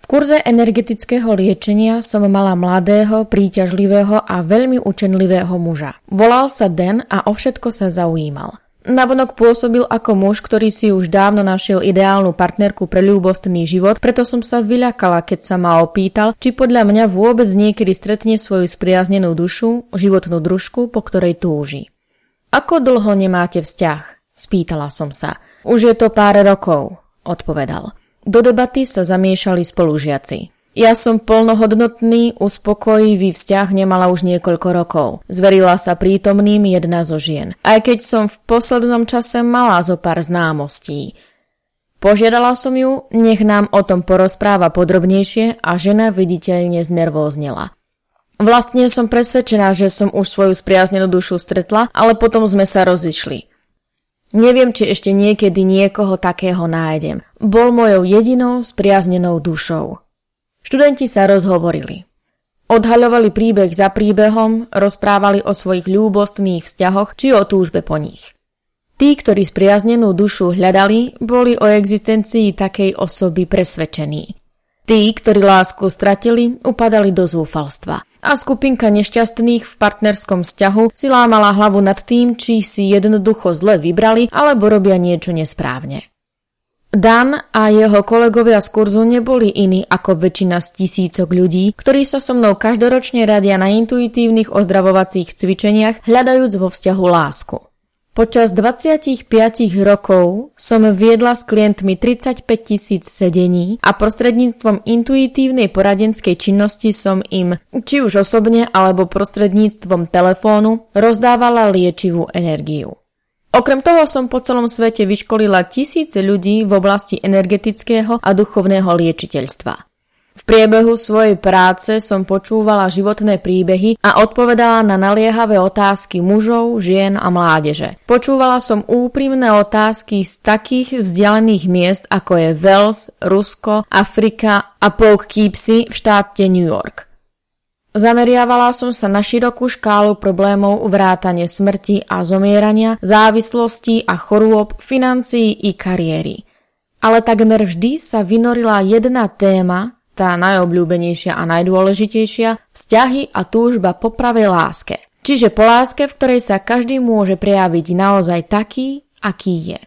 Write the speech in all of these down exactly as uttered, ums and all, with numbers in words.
kurze energetického liečenia som mala mladého, príťažlivého a veľmi učenlivého muža. Volal sa Dan a o všetko sa zaujímal. Navonok pôsobil ako muž, ktorý si už dávno našiel ideálnu partnerku pre ľúbostný život, preto som sa vyľakala, keď sa ma opýtal, či podľa mňa vôbec niekedy stretne svoju spriaznenú dušu, životnú družku, po ktorej túži. Ako dlho nemáte vzťah? Spýtala som sa. Už je to pár rokov, odpovedal. Do debaty sa zamiešali spolužiaci. Ja som plnohodnotný, uspokojivý vzťah nemala už niekoľko rokov. Zverila sa prítomným jedna zo žien. Aj keď som v poslednom čase mala zo pár známostí. Požiadala som ju, nech nám o tom porozpráva podrobnejšie a žena viditeľne znervóznela. Vlastne som presvedčená, že som už svoju spriaznenú dušu stretla, ale potom sme sa rozišli. Neviem, či ešte niekedy niekoho takého nájdem. Bol mojou jedinou spriaznenou dušou. Študenti sa rozhovorili. Odhaľovali príbeh za príbehom, rozprávali o svojich ľúbostných vzťahoch či o túžbe po nich. Tí, ktorí spriaznenú dušu hľadali, boli o existencii takej osoby presvedčení. Tí, ktorí lásku stratili, upadali do zúfalstva. A skupinka nešťastných v partnerskom vzťahu si lámala hlavu nad tým, či si jednoducho zle vybrali alebo robia niečo nesprávne. Dan a jeho kolegovia z kurzu neboli iní ako väčšina z tisícok ľudí, ktorí sa so mnou každoročne radia na intuitívnych ozdravovacích cvičeniach, hľadajúc vo vzťahu lásku. Počas dvadsaťpäť rokov som viedla s klientmi tridsaťpäť tisíc sedení a prostredníctvom intuitívnej poradenskej činnosti som im, či už osobne alebo prostredníctvom telefónu, rozdávala liečivú energiu. Okrem toho som po celom svete vyškolila tisíce ľudí v oblasti energetického a duchovného liečiteľstva. V priebehu svojej práce som počúvala životné príbehy a odpovedala na naliehavé otázky mužov, žien a mládeže. Počúvala som úprimné otázky z takých vzdialených miest ako je Wales, Rusko, Afrika a Poughkeepsie v štáte New York. Zameriavala som sa na širokú škálu problémov vrátane smrti a zomierania, závislostí a chorôb, financií i kariéry. Ale takmer vždy sa vynorila jedna téma, tá najobľúbenejšia a najdôležitejšia, vzťahy a túžba po pravej láske. Čiže po láske, v ktorej sa každý môže prejaviť naozaj taký, aký je.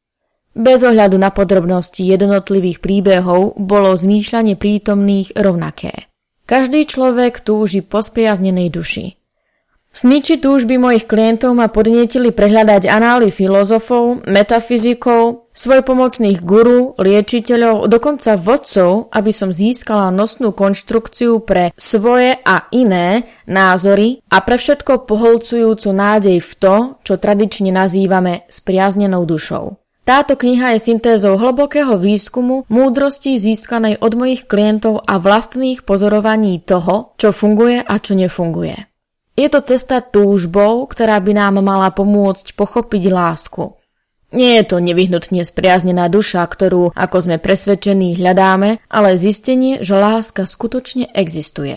Bez ohľadu na podrobnosti jednotlivých príbehov bolo zmýšľanie prítomných rovnaké. Každý človek túži po spriaznenej duši. Sny či túžby mojich klientov ma podnietili prehľadať anály filozofov, metafyzikov, svojpomocných guru, liečiteľov, dokonca vodcov, aby som získala nosnú konštrukciu pre svoje a iné názory a pre všetko poholcujúcu nádej v to, čo tradične nazývame spriaznenou dušou. Táto kniha je syntézou hlbokého výskumu, múdrosti získanej od mojich klientov a vlastných pozorovaní toho, čo funguje a čo nefunguje. Je to cesta túžbou, ktorá by nám mala pomôcť pochopiť lásku. Nie je to nevyhnutne spriaznená duša, ktorú, ako sme presvedčení, hľadáme, ale zistenie, že láska skutočne existuje.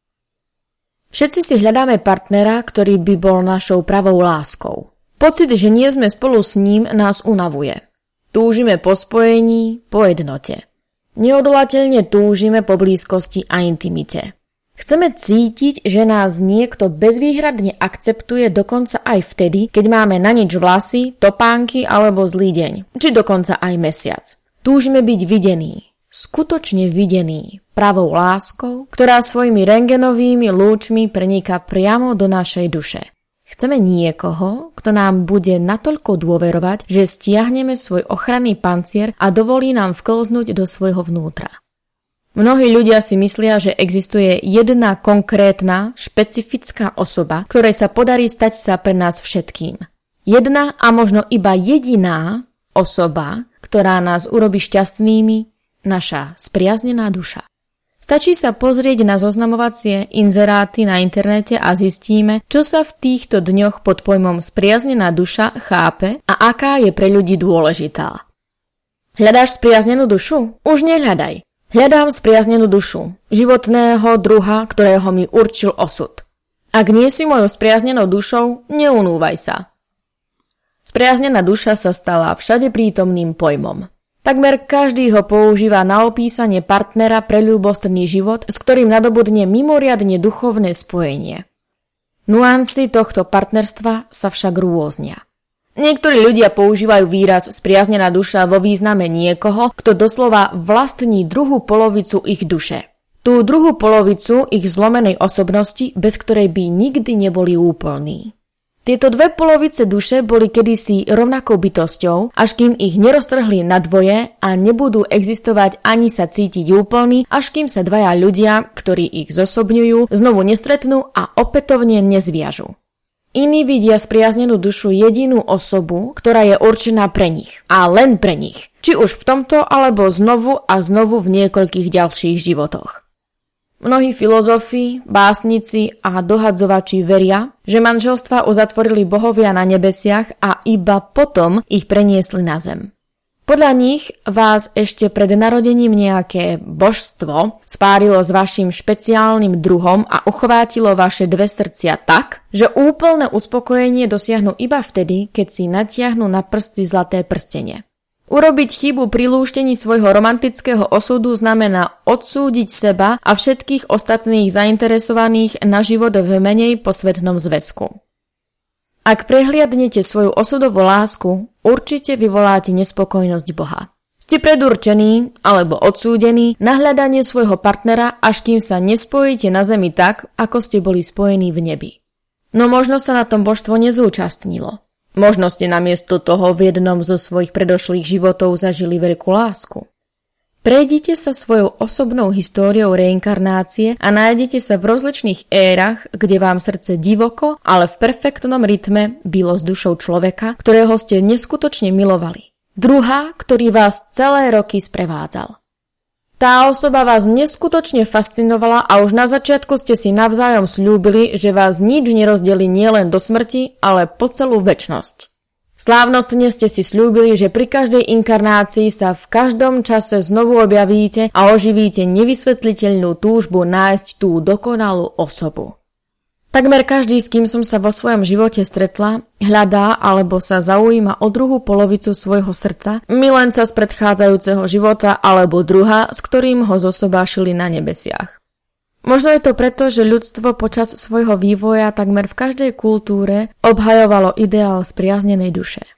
Všetci si hľadáme partnera, ktorý by bol našou pravou láskou. Pocit, že nie sme spolu s ním, nás unavuje. Túžime po spojení, po jednote. Neodolateľne túžime po blízkosti a intimite. Chceme cítiť, že nás niekto bezvýhradne akceptuje dokonca aj vtedy, keď máme na nič vlasy, topánky alebo zlý deň, či dokonca aj mesiac. Túžime byť videní, skutočne videní, pravou láskou, ktorá svojimi rengenovými lúčmi preniká priamo do našej duše. Chceme niekoho, kto nám bude natoľko dôverovať, že stiahneme svoj ochranný pancier a dovolí nám vklznúť do svojho vnútra. Mnohí ľudia si myslia, že existuje jedna konkrétna, špecifická osoba, ktorej sa podarí stať sa pre nás všetkým. Jedna a možno iba jediná osoba, ktorá nás urobí šťastnými, naša spriaznená duša. Stačí sa pozrieť na zoznamovacie inzeráty na internete a zistíme, čo sa v týchto dňoch pod pojmom spriaznená duša chápe a aká je pre ľudí dôležitá. Hľadáš spriaznenú dušu? Už nehľadaj. Hľadám spriaznenú dušu, životného druha, ktorého mi určil osud. Ak nie si mojou spriaznenou dušou, neunúvaj sa. Spriaznená duša sa stala všade prítomným pojmom. Takmer každý ho používa na opísanie partnera pre ľúbostenný život, s ktorým nadobudne mimoriadne duchovné spojenie. Nuancy tohto partnerstva sa však rôznia. Niektorí ľudia používajú výraz spriaznená duša vo význame niekoho, kto doslova vlastní druhú polovicu ich duše. Tú druhú polovicu ich zlomenej osobnosti, bez ktorej by nikdy neboli úplní. Tieto dve polovice duše boli kedysi rovnakou bytosťou, až kým ich neroztrhli na dvoje a nebudú existovať ani sa cítiť úplní, až kým sa dvaja ľudia, ktorí ich zosobňujú, znovu nestretnú a opätovne nezviažu. Iní vidia spriaznenú dušu jedinú osobu, ktorá je určená pre nich. A len pre nich. Či už v tomto, alebo znovu a znovu v niekoľkých ďalších životoch. Mnohí filozofi, básnici a dohadzovači veria, že manželstvá uzatvorili bohovia na nebesiach a iba potom ich preniesli na zem. Podľa nich vás ešte pred narodením nejaké božstvo spárilo s vašim špeciálnym druhom a uchvátilo vaše dve srdcia tak, že úplné uspokojenie dosiahnu iba vtedy, keď si natiahnu na prsty zlaté prstene. Urobiť chybu pri lúštení svojho romantického osudu znamená odsúdiť seba a všetkých ostatných zainteresovaných na život v menej posvätnom zväzku. Ak prehliadnete svoju osudovú lásku, určite vyvoláte nespokojnosť Boha. Ste predurčení alebo odsúdení na hľadanie svojho partnera, až kým sa nespojíte na zemi tak, ako ste boli spojení v nebi. No možno sa na tom božstvo nezúčastnilo. Možno ste namiesto toho v jednom zo svojich predošlých životov zažili veľkú lásku. Prejdite sa svojou osobnou históriou reinkarnácie a nájdete sa v rozličných érach, kde vám srdce divoko, ale v perfektnom rytme bilo s dušou človeka, ktorého ste neskutočne milovali. Druhá, ktorý vás celé roky sprevádzal. Tá osoba vás neskutočne fascinovala a už na začiatku ste si navzájom sľúbili, že vás nič nerozdelí nielen do smrti, ale po celú večnosť. Slávnostne ste si sľúbili, že pri každej inkarnácii sa v každom čase znovu objavíte a oživíte nevysvetliteľnú túžbu nájsť tú dokonalú osobu. Takmer každý, s kým som sa vo svojom živote stretla, hľadá alebo sa zaujíma o druhú polovicu svojho srdca, milenca z predchádzajúceho života alebo druha, s ktorým ho zosobášili na nebesiach. Možno je to preto, že ľudstvo počas svojho vývoja takmer v každej kultúre obhajovalo ideál spriaznenej duše.